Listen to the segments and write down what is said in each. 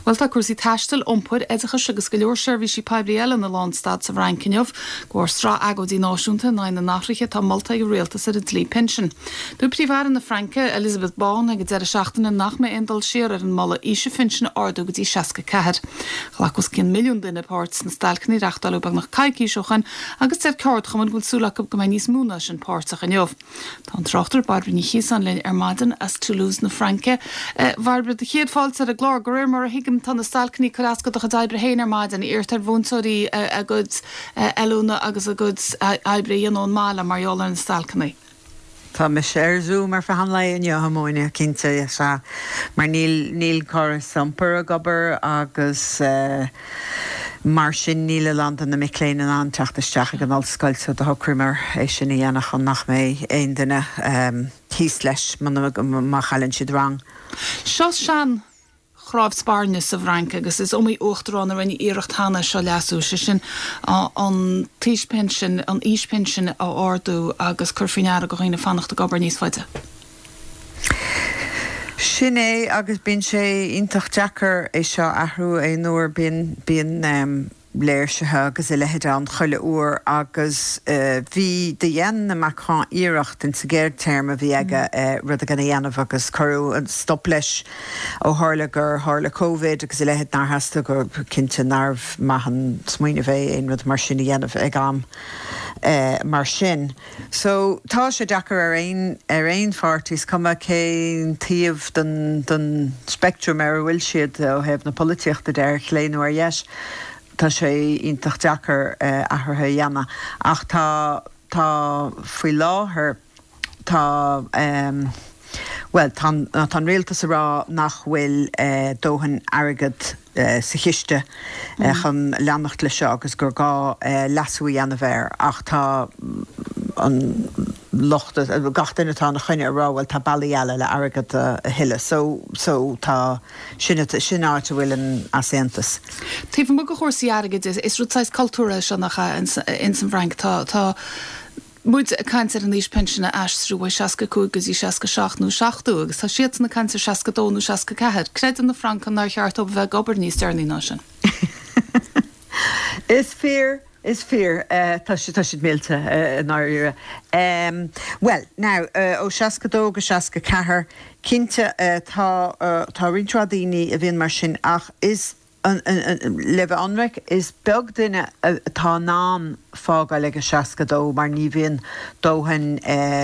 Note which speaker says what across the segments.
Speaker 1: Well tá cuasí taistil ompur éidechas agus go leor seirbhísí peblial na Landstad sa Bhraincinneamh go strá agadí náisiúnta na nachriche tá Malta go réaltas ar a dlí pension. Dú príomhhar na Franke Elizabeth Bawn ag deir seachtainna nach mé indal siar ar an mala ise finsin ardú go dtí 64. Chlachas 1 milliún duine páirt na stalcaní reachtalú bag nach caiicíiseochan agus ar ceart chuman gúil súlach go mé níos múna sin páirteach an jobh. Tá an trochttar Barbara ní chios an linn ar maidin as Toulouse na Franke. Barbara de chéad fáilt ar a glár go réir mar a hiigim tan na stalcaní chorasca do chadaibbre héin ar maidin irtar bhúntóirí a good eúna agus a good aibre dionón mála mariola an stalcaní.
Speaker 2: Tá me séirzú mar fahanla in hamóine cinnte se mar níl choras sampar a gobar agus mar sin níle land na miléine an teachtasteach an allscoilte a thocrimar é sin dhéanach an nach mé aon duine híos leis má chalann siad rang.
Speaker 1: Seo sean chráibh spáirne sa Bhrainc agus is omí uachtarrán ar ina iirecht hána seo leasú se sin an tíispensin an íspensin á ardú agus curfineara go chuoine fannacht a gobar níos faide.
Speaker 2: Sin é agus bíonn sé ionintach deachar é seo ahrú é nuair bíon léirsethe agus i lehéad an chuile uair agus bhí de dhéan na Macron iirecht in sa géir term a bhí aige rud a gan dhéanamh agus choú an stop leis ó hála gur hála Covid agus i lehéad náthasta gur cinnte nárbh maihan smaoine bheith aon rud mar sin dhéanamh ag am mar sin. So tá sé deachar ar aon fartís cuma cén taobh den spectrum ar bhfuil siad ó hebh na políochta déir chléanú ar dheis. Tá sé ionintach deachar athartha dhéana ach tá faoi láthair tá tá réaltas rá nach bhfuil dóthain airgad sa chiiste chun leannacht le seo agus gur gá lasú dhéana bhéir ach tá an lochta gatainna tá na chuine ráhfuil tá bailíile le airgad a hiile so tá sin áte bhfuil an aséantas.
Speaker 1: Tíh mu go chósaí airgad is rutáis cultúra se nach in san Bhrainc tá muid a cancer an níos pensionna eistrú bh 65 agus í 67 seachtú agus tá siad na cancer 62 64. Creid an na Francan nar cheart op bheith gobar níos dearnaí ná sin.
Speaker 2: Is fear, tá siad mélte náire. Well, now, ó 62 go 64 cinnte tá rintradíní a bhíon mar sin ach is leh anraic is beag duine tá nám fága le go 62 mar ní bhíon dóthain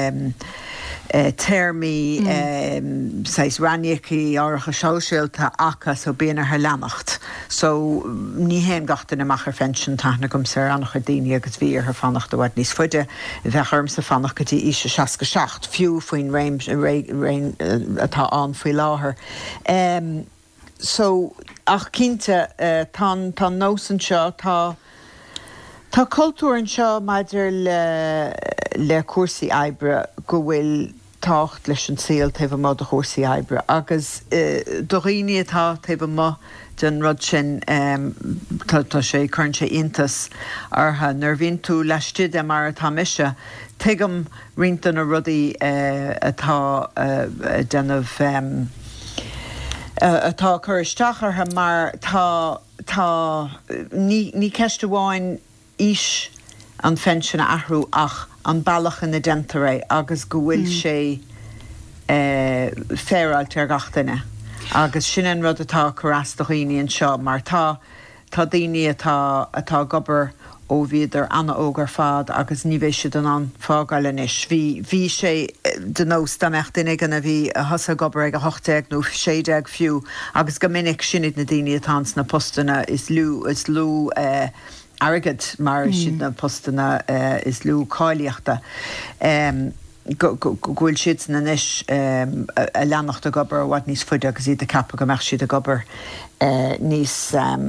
Speaker 2: termí sais ranniaí áracha seoisiilta acha so bíonar haar leannacht. So ní héim gatainna amach ar fensin taithna gom sa annach a daoine agus bhí ar fannacht a bhaid níos fuide bheith arm sa fannach go dtí ise 67 fiú faoin réim atá an faoi láthair. So ach cinnte tá nósan seo tá cultúr an seo maidir le cuasaí oibre go bhfuil tácht leis an síl taobh má do chósaí oibre agus do riine atá taobh má den rud sin tá sé chuann sé iontas artha nar bhíonn tú leistiide mar atá mise tuigim rianta na rudaí atá denmh atá chuiristeach artha mar tá ní ceiste bháin ís an fensinna ahrú ach an bailach in na dentaré agus go bhfuil sé féráilt ar gatainine. Agus sin an rud atá chorasta chuoine an seo mar tá daoine atá gobar ó bhíidir anna ógar fad agus ní bhéh siad an fágáil inis. Bhí sé den nós damecht duine ganna bhí a thosa gobar ag a 80 nó 60 fiú agus go minic sinad na daoine atá na postanna is lú airgad mar siad na postanna is lú cáiliachta. Gúil siad na níis a leannacht a gobar bhaid níos fuide agus iad a cappa go meach siad a gobar níos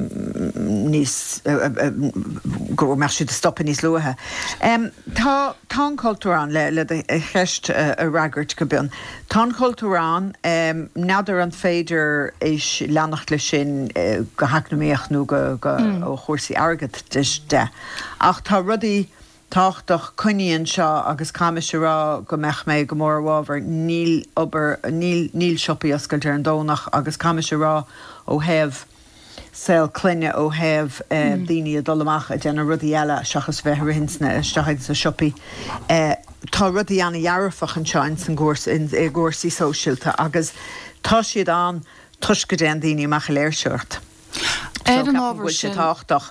Speaker 2: go meach siad a stoppa níos luathe. Tá cultúrán le cheist a ragart go bun. Tá cultúrán nádar an féidir is leannacht le sin go haicnaíoch nó go ó chósaí airgad de. Ach tá rudaí táchtach cuiníonn seo agus caiime rá go meich méid go mór bhábhar níl siopaí oscailte an dónach agus caiime rá ó hebh saoil cluine ó heh daoine dolamach a déanana rudí eile seachas bheith rinsna isteid sa siopaí. Tá rudí anna dhearfach an seáin san gcósaí sóisialta agus tá siad an tuis go déan daoine meach léirseoirt.
Speaker 1: An ábhar sin
Speaker 2: táach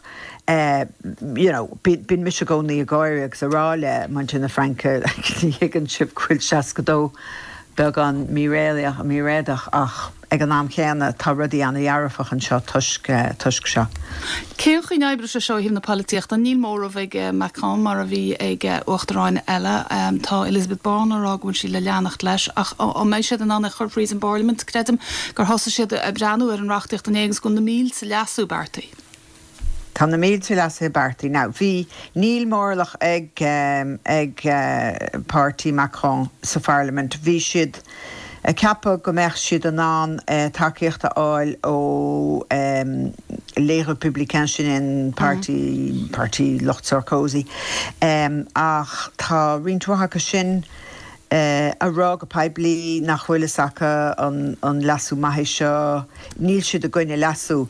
Speaker 2: bín mis gcónaí a gáir agus a ráile man sin na Franca higann sib chuil 62 beag an mí réalaach a mí réadach ach ag an náam chéanna tá rudí anna dhearfach an seo tuisc seo.
Speaker 1: Céan chuoin ebre se seo híomh na políocht a níl mór bheith Macron mar a bhí ag Uachtaráin eile tá Elizabeth Barner aghfuil sí le leannacht leis ach ó méid siad an anna churpríos an Parliament credim gur thosa siad a breanú ar an rachtaíocht an éigens gon na míl sa leasú Bertaí.
Speaker 2: Tá na míl tú leas Bertaí. Ná bhí níl mórlach ag Pártaí Macron sa Parliament. Bhí siad ceappa go meach siad an takeíochta áil ó Les Républicains sin in Pártaí Locht Sarkozy. Ach tá riontuatha sin a rá go peblií nach bhfuil sacha an lasú maithé seo níl siad a gcuine lasú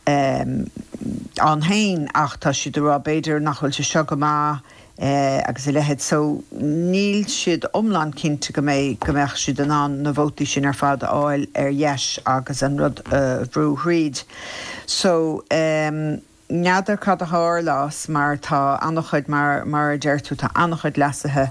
Speaker 2: an hain ach tá siad rá beidir nach bhfuil se seo go má agus lehead so níl siad omlan cinnte go méid meach siad an na bhótaí sin ar fad áil ar dheis agus an rud bhrú Reid. So neadar cad a háir lás mar tá annachchuid mar deirtú tá annachchuid lasathe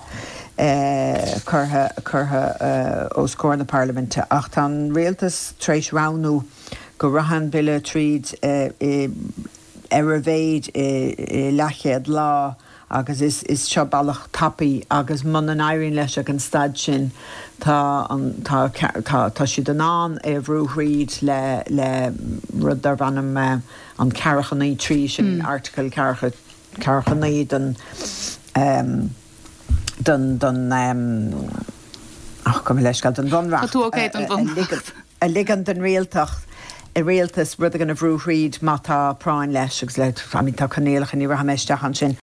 Speaker 2: curtha ó scór na Parlamente ach tá réaltas tréis ránú go rahan bille tríd ar a bhéid lechéad lá agus is seo bailach tapaí agus man an éiríonn leis ag an stad sin tá siad an an bhrú Reid le rud ar bhanam an carachanaí trí sin article carachanaí don go leis gal don bhonra a ligan den réaltacht I réaltas rud gan a bhrú Reid má tá práin leis agus le tá canéalach in ní ra meisteach an sin